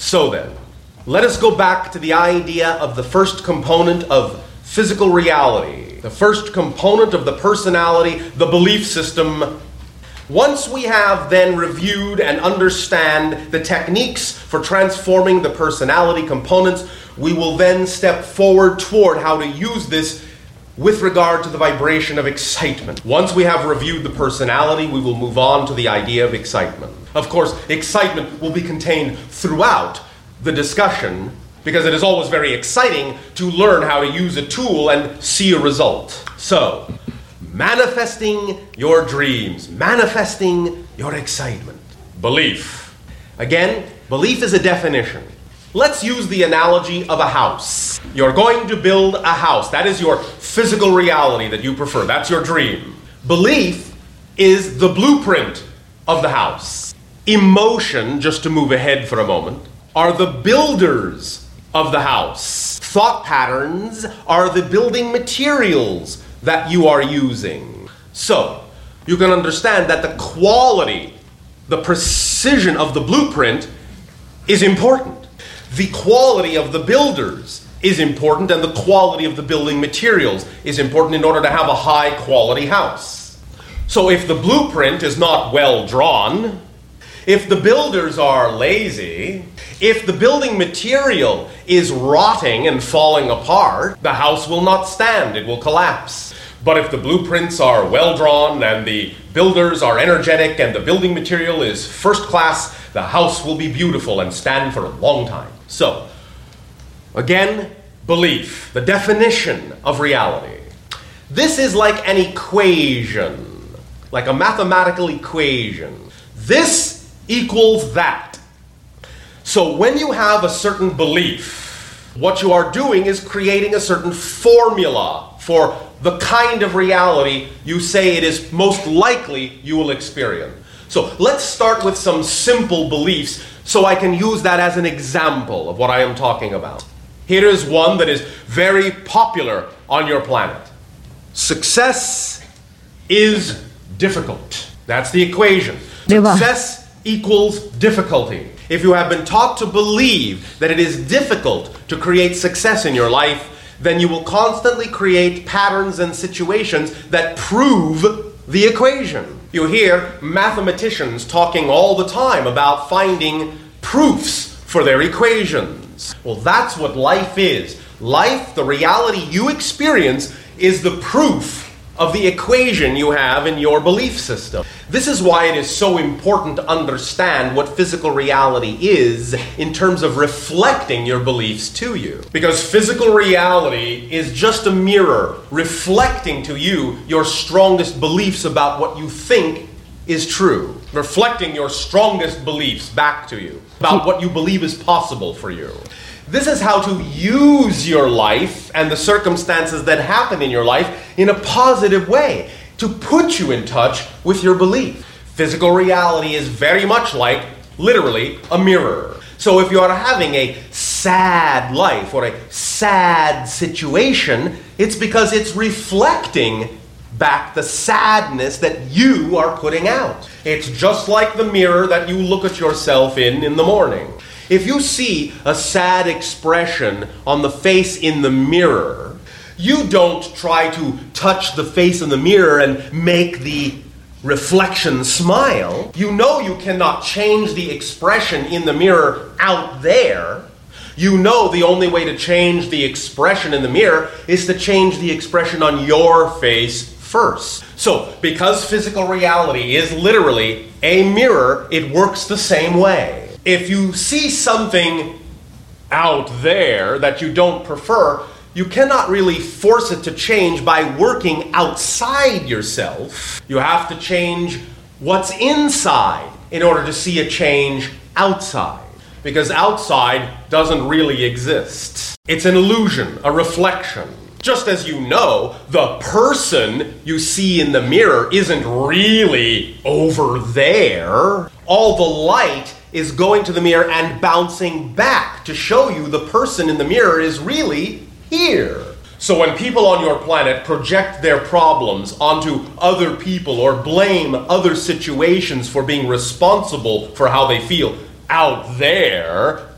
So then, let us go back to the idea of the first component of physical reality, the first component of the personality, the belief system. Once we have then reviewed and understand the techniques for transforming the personality components, we will then step forward toward how to use this with regard to the vibration of excitement. Once we have reviewed the personality, we will move on to the idea of excitement. Of course, excitement will be contained throughout the discussion because it is always very exciting to learn how to use a tool and see a result. So, manifesting your dreams, manifesting your excitement. Belief. Again, belief is a definition. Let's use the analogy of a house. You're going to build a house. That is your physical reality that you prefer. That's your dream. Belief is the blueprint of the house. Emotion, just to move ahead for a moment, are the builders of the house. Thought patterns are the building materials that you are using. So, you can understand that the quality, the precision of the blueprint is important. The quality of the builders is important, and the quality of the building materials is important in order to have a high quality house. So if the blueprint is not well drawn, if the builders are lazy, if the building material is rotting and falling apart, the house will not stand, it will collapse. But if the blueprints are well drawn and the builders are energetic and the building material is first class, the house will be beautiful and stand for a long time. So, again, belief, the definition of reality. This is like an equation, like a mathematical equation. This equals that. So when you have a certain belief, what you are doing is creating a certain formula for the kind of reality you say it is most likely you will experience. So let's start with some simple beliefs so I can use that as an example of what I am talking about. Here is one that is very popular on your planet. Success is difficult. That's the equation. Success equals difficulty. If you have been taught to believe that it is difficult to create success in your life, then you will constantly create patterns and situations that prove the equation. You hear mathematicians talking all the time about finding proofs for their equations. Well, that's what life is. Life, the reality you experience, is the proof of the equation you have in your belief system. This is why it is so important to understand what physical reality is in terms of reflecting your beliefs to you. Because physical reality is just a mirror reflecting to you your strongest beliefs about what you think is true. Reflecting your strongest beliefs back to you about what you believe is possible for you. This is how to use your life and the circumstances that happen in your life in a positive way to put you in touch with your belief. Physical reality is very much like, literally, a mirror. So if you are having a sad life or a sad situation, it's because it's reflecting back the sadness that you are putting out. It's just like the mirror that you look at yourself in the morning. If you see a sad expression on the face in the mirror, you don't try to touch the face in the mirror and make the reflection smile. You know you cannot change the expression in the mirror out there. You know the only way to change the expression in the mirror is to change the expression on your face first. So, because physical reality is literally a mirror, it works the same way. If you see something out there that you don't prefer, you cannot really force it to change by working outside yourself. You have to change what's inside in order to see a change outside. Because outside doesn't really exist. It's an illusion, a reflection. Just as you know, the person you see in the mirror isn't really over there. All the light is going to the mirror and bouncing back to show you the person in the mirror is really here. So when people on your planet project their problems onto other people or blame other situations for being responsible for how they feel out there,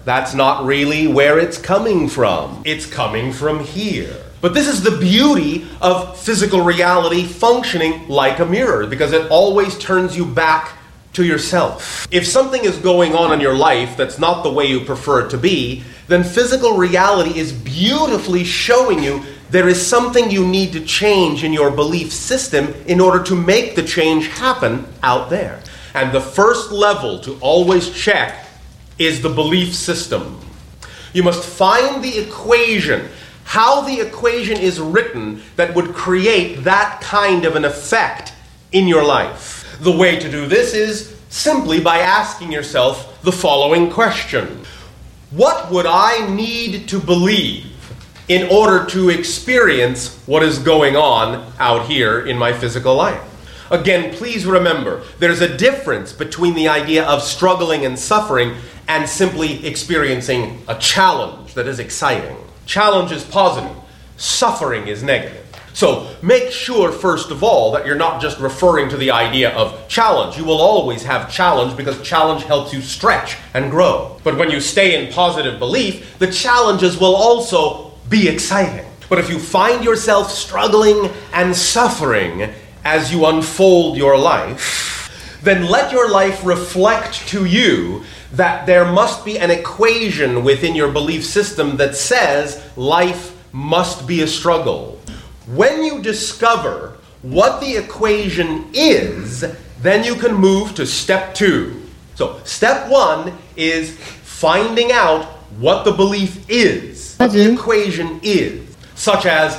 That's not really where it's coming from. It's coming from here. But this is the beauty of physical reality functioning like a mirror, because it always turns you back to yourself. If something is going on in your life that's not the way you prefer it to be, then physical reality is beautifully showing you there is something you need to change in your belief system in order to make the change happen out there. And the first level to always check is the belief system. You must find the equation, how the equation is written that would create that kind of an effect in your life. The way to do this is simply by asking yourself the following question. What would I need to believe in order to experience what is going on out here in my physical life? Again, please remember, there's a difference between the idea of struggling and suffering and simply experiencing a challenge that is exciting. Challenge is positive. Suffering is negative. So make sure, first of all, that you're not just referring to the idea of challenge. You will always have challenge because challenge helps you stretch and grow. But when you stay in positive belief, the challenges will also be exciting. But if you find yourself struggling and suffering as you unfold your life, then let your life reflect to you that there must be an equation within your belief system that says life must be a struggle. When you discover what the equation is, then you can move to step 2. So step 1 is finding out what the belief is, what the equation is, such as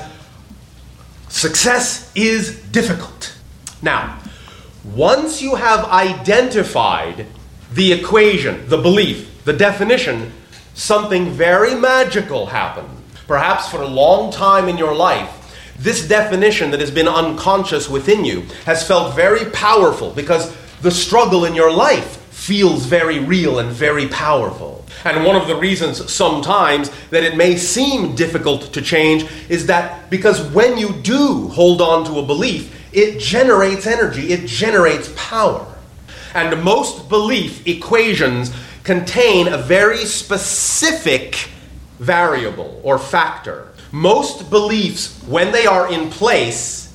success is difficult. Now, once you have identified the equation, the belief, the definition, something very magical happens. Perhaps for a long time in your life, this definition that has been unconscious within you has felt very powerful because the struggle in your life feels very real and very powerful. And one of the reasons sometimes that it may seem difficult to change is that because when you do hold on to a belief, it generates energy, it generates power. And most belief equations contain a very specific variable or factor. Most beliefs, when they are in place,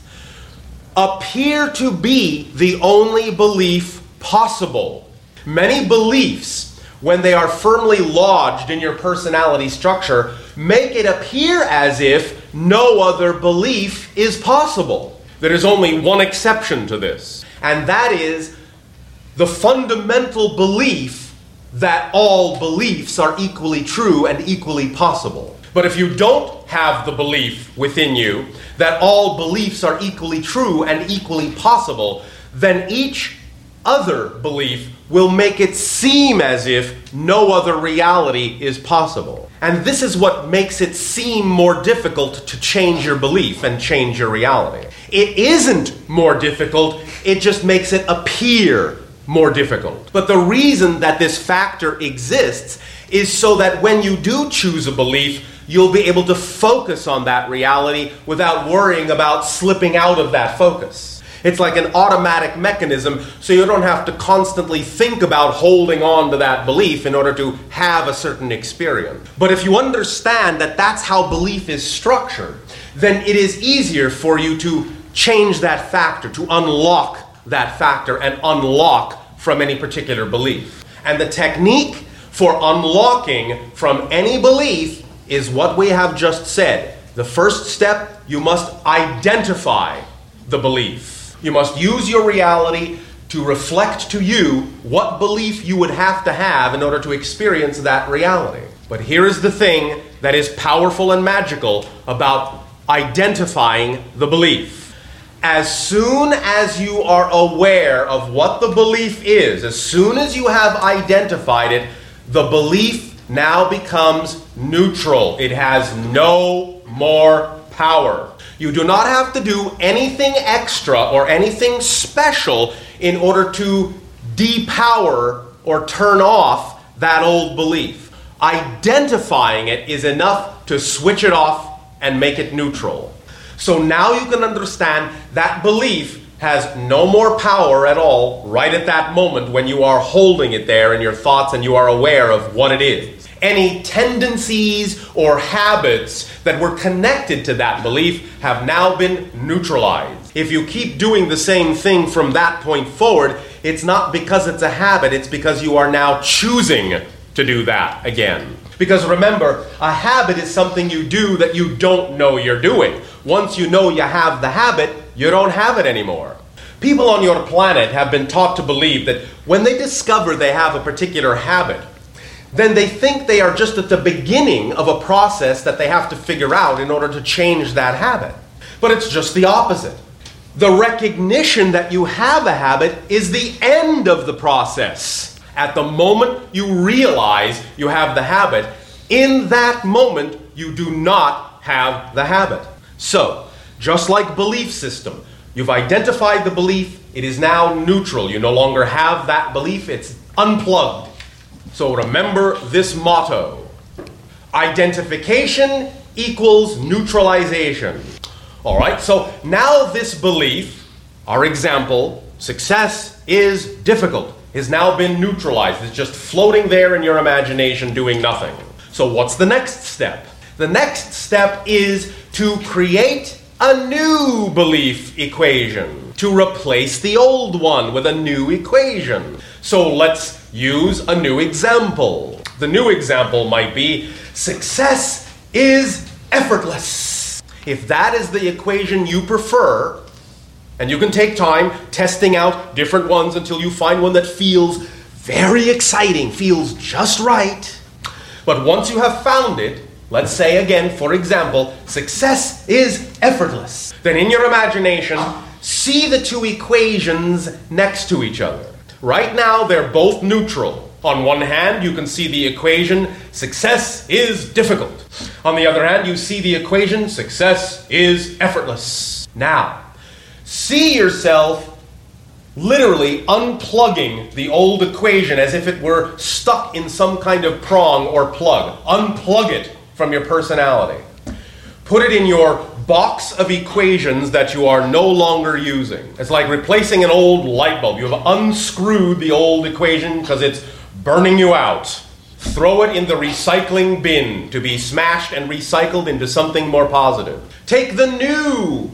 appear to be the only belief possible. Many beliefs, when they are firmly lodged in your personality structure, make it appear as if no other belief is possible. There is only one exception to this, and that is the fundamental belief that all beliefs are equally true and equally possible. But if you don't have the belief within you that all beliefs are equally true and equally possible, then each other belief will make it seem as if no other reality is possible. And this is what makes it seem more difficult to change your belief and change your reality. It isn't more difficult, it just makes it appear more difficult. But the reason that this factor exists is so that when you do choose a belief, you'll be able to focus on that reality without worrying about slipping out of that focus. It's like an automatic mechanism, so you don't have to constantly think about holding on to that belief in order to have a certain experience. But if you understand that that's how belief is structured, then it is easier for you to change that factor, to unlock that factor and unlock from any particular belief. And the technique for unlocking from any belief is what we have just said. The first step, you must identify the belief. You must use your reality to reflect to you what belief you would have to have in order to experience that reality. But here is the thing that is powerful and magical about identifying the belief. As soon as you are aware of what the belief is, as soon as you have identified it, the belief now becomes neutral. It has no more power. You do not have to do anything extra or anything special in order to depower or turn off that old belief. Identifying it is enough to switch it off and make it neutral. So now you can understand that belief has no more power at all right at that moment when you are holding it there in your thoughts and you are aware of what it is. Any tendencies or habits that were connected to that belief have now been neutralized. If you keep doing the same thing from that point forward, it's not because it's a habit, it's because you are now choosing to do that again. Because remember, a habit is something you do that you don't know you're doing. Once you know you have the habit, you don't have it anymore. People on your planet have been taught to believe that when they discover they have a particular habit, then they think they are just at the beginning of a process that they have to figure out in order to change that habit. But it's just the opposite. The recognition that you have a habit is the end of the process. At the moment you realize you have the habit, in that moment you do not have the habit. So, just like belief system, you've identified the belief, it is now neutral. You no longer have that belief, it's unplugged. So remember this motto: identification equals neutralization. All right, so now this belief, our example, success is difficult, has now been neutralized. It's just floating there in your imagination doing nothing. So what's the next step? The next step is to create a new belief equation, to replace the old one with a new equation. So let's use a new example. The new example might be, success is effortless. If that is the equation you prefer, and you can take time testing out different ones until you find one that feels very exciting, feels just right. But once you have found it, let's say again, for example, success is effortless. Then in your imagination, see the two equations next to each other. Right now, they're both neutral. On one hand, you can see the equation, success is difficult. On the other hand, you see the equation, success is effortless. Now, see yourself literally unplugging the old equation as if it were stuck in some kind of prong or plug. Unplug it from your personality. Put it in your box of equations that you are no longer using. It's like replacing an old light bulb. You have unscrewed the old equation because it's burning you out. Throw it in the recycling bin to be smashed and recycled into something more positive. Take the new,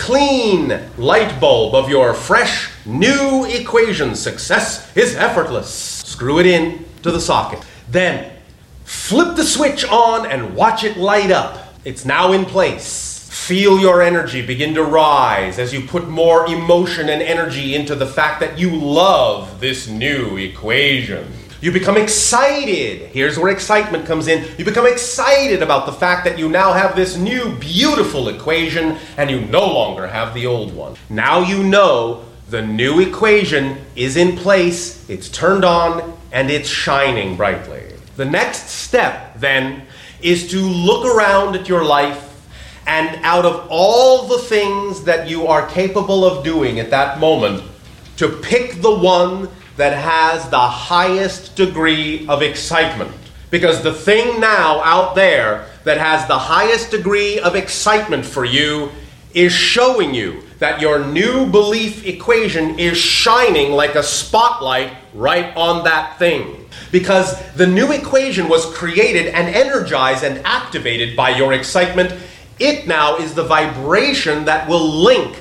clean light bulb of your fresh, new equation. Success is effortless. Screw it in to the socket. Then flip the switch on and watch it light up. It's now in place. Feel your energy begin to rise as you put more emotion and energy into the fact that you love this new equation. You become excited. Here's where excitement comes in. You become excited about the fact that you now have this new beautiful equation and you no longer have the old one. Now you know the new equation is in place, it's turned on, and it's shining brightly. The next step, then, is to look around at your life, and out of all the things that you are capable of doing at that moment, to pick the one that has the highest degree of excitement. Because the thing now out there that has the highest degree of excitement for you is showing you that your new belief equation is shining like a spotlight right on that thing. Because the new equation was created and energized and activated by your excitement. It now is the vibration that will link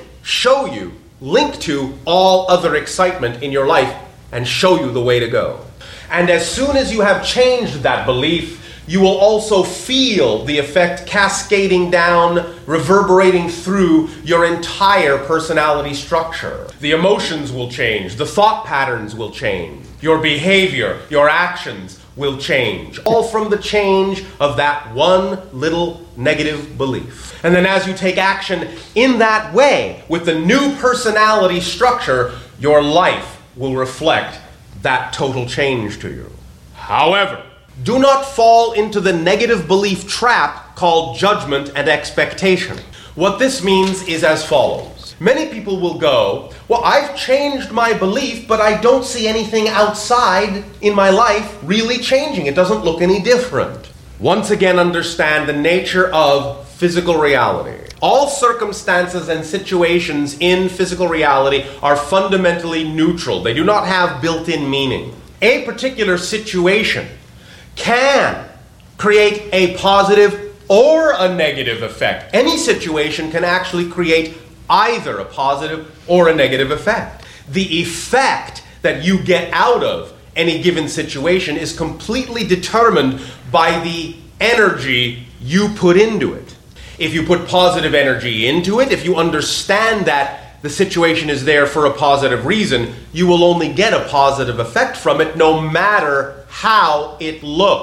to all other excitement in your life and show you the way to go. And as soon as you have changed that belief, you will also feel the effect cascading down, reverberating through your entire personality structure. The emotions will change, the thought patterns will change, your behavior, your actions will change, all from the change of that one little negative belief. And then as you take action in that way, with the new personality structure, your life will reflect that total change to you. However, do not fall into the negative belief trap called judgment and expectation. What this means is as follows. Many people will go, well, I've changed my belief, but I don't see anything outside in my life really changing. It doesn't look any different. Once again, understand the nature of physical reality. All circumstances and situations in physical reality are fundamentally neutral. They do not have built-in meaning. A particular situation can create a positive or a negative effect. Any situation can actually create either a positive or a negative effect. The effect that you get out of any given situation is completely determined by the energy you put into it. If you put positive energy into it, if you understand that the situation is there for a positive reason, you will only get a positive effect from it no matter how it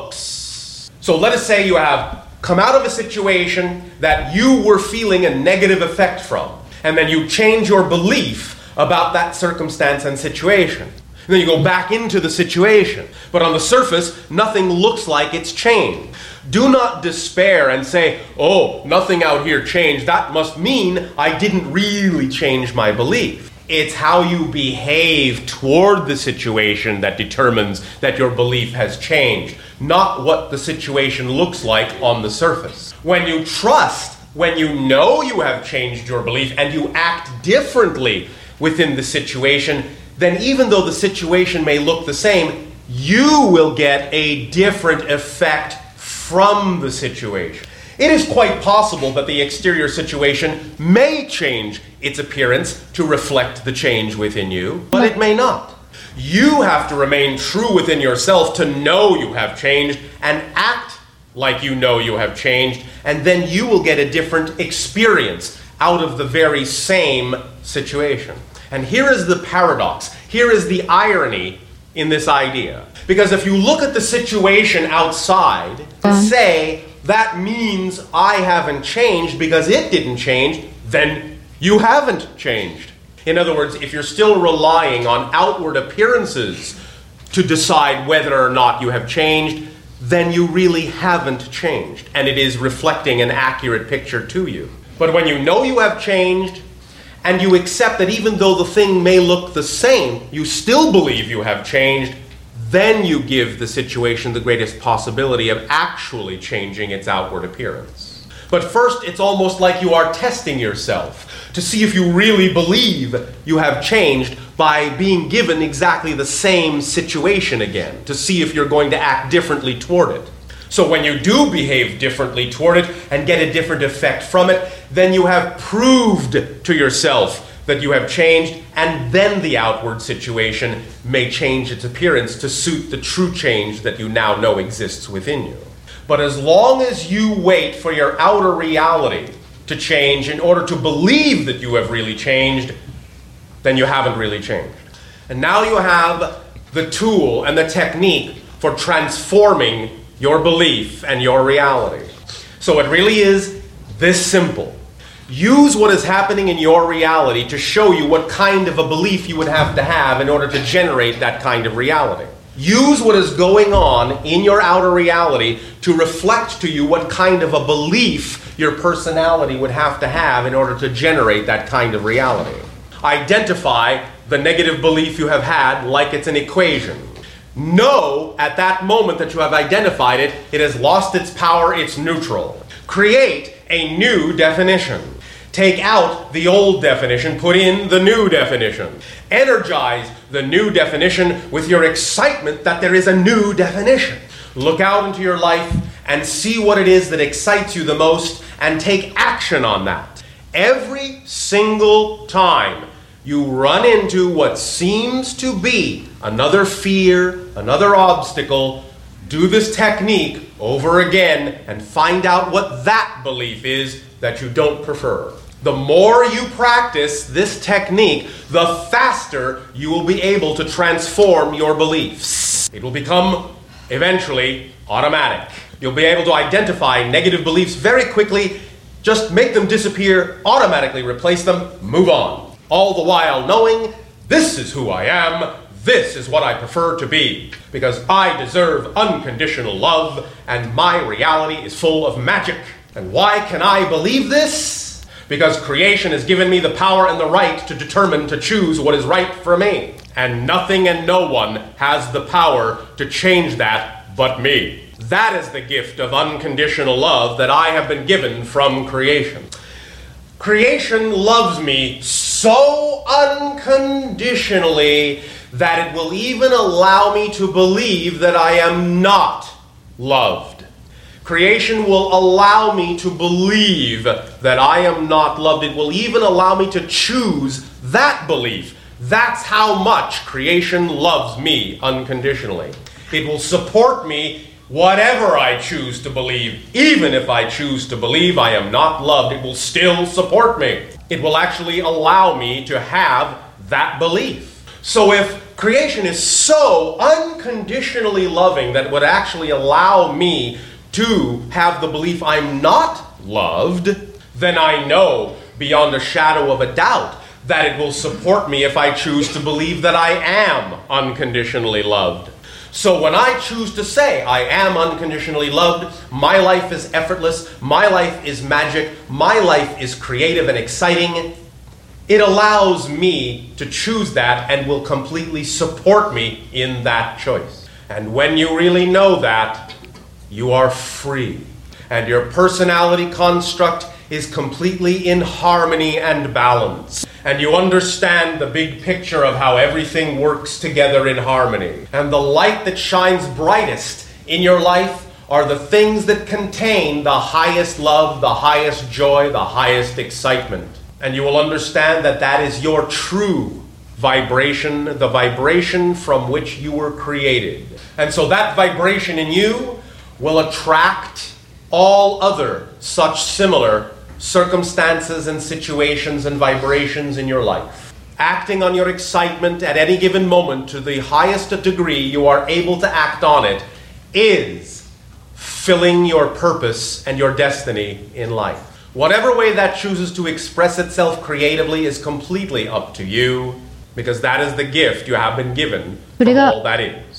looks. So let us say you have come out of a situation that you were feeling a negative effect from, and then you change your belief about that circumstance and situation. And then you go back into the situation, but on the surface, nothing looks like it's changed. Do not despair and say, oh, nothing out here changed. That must mean I didn't really change my belief. It's how you behave toward the situation that determines that your belief has changed, not what the situation looks like on the surface. When you trust, when you know you have changed your belief and you act differently within the situation, then even though the situation may look the same, you will get a different effect from the situation. It is quite possible that the exterior situation may change its appearance to reflect the change within you, but it may not. You have to remain true within yourself to know you have changed and act like you know you have changed, and then you will get a different experience out of the very same situation. And here is the paradox. Here is the irony in this idea. Because if you look at the situation outside and say, that means I haven't changed because it didn't change, then you haven't changed. In other words, if you're still relying on outward appearances to decide whether or not you have changed, then you really haven't changed, and it is reflecting an accurate picture to you. But when you know you have changed, and you accept that even though the thing may look the same, you still believe you have changed, then you give the situation the greatest possibility of actually changing its outward appearance. But first, it's almost like you are testing yourself to see if you really believe you have changed by being given exactly the same situation again, to see if you're going to act differently toward it. So when you do behave differently toward it and get a different effect from it, then you have proved to yourself that you have changed, and then the outward situation may change its appearance to suit the true change that you now know exists within you. But as long as you wait for your outer reality to change in order to believe that you have really changed, then you haven't really changed. And now you have the tool and the technique for transforming your belief and your reality. So it really is this simple. Use what is happening in your reality to show you what kind of a belief you would have to have in order to generate that kind of reality. Use what is going on in your outer reality to reflect to you what kind of a belief your personality would have to have in order to generate that kind of reality. Identify the negative belief you have had like it's an equation. Know at that moment that you have identified it, it has lost its power, it's neutral. Create a new definition. Take out the old definition, put in the new definition. Energize the new definition with your excitement that there is a new definition. Look out into your life and see what it is that excites you the most and take action on that. Every single time you run into what seems to be another fear, another obstacle, do this technique over again and find out what that belief is that you don't prefer. The more you practice this technique, the faster you will be able to transform your beliefs. It will become eventually automatic. You'll be able to identify negative beliefs very quickly, just make them disappear, automatically replace them, move on. All the while knowing, this is who I am, this is what I prefer to be, because I deserve unconditional love, and my reality is full of magic. And why can I believe this? Because creation has given me the power and the right to determine to choose what is right for me. And nothing and no one has the power to change that but me. That is the gift of unconditional love that I have been given from creation. Creation loves me so unconditionally that it will even allow me to believe that I am not loved. Creation will allow me to believe that I am not loved. It will even allow me to choose that belief. That's how much creation loves me unconditionally. It will support me whatever I choose to believe. Even if I choose to believe I am not loved, it will still support me. It will actually allow me to have that belief. So if creation is so unconditionally loving that it would actually allow me to have the belief I'm not loved, then I know beyond a shadow of a doubt that it will support me if I choose to believe that I am unconditionally loved. So when I choose to say I am unconditionally loved, my life is effortless, my life is magic, my life is creative and exciting, it allows me to choose that and will completely support me in that choice. And when you really know that, you are free. And your personality construct is completely in harmony and balance. And you understand the big picture of how everything works together in harmony. And the light that shines brightest in your life are the things that contain the highest love, the highest joy, the highest excitement. And you will understand that that is your true vibration, the vibration from which you were created. And so that vibration in you will attract all other such similar circumstances and situations and vibrations in your life. Acting on your excitement at any given moment to the highest degree you are able to act on it is filling your purpose and your destiny in life. Whatever way that chooses to express itself creatively is completely up to you, because that is the gift you have been given from all that is.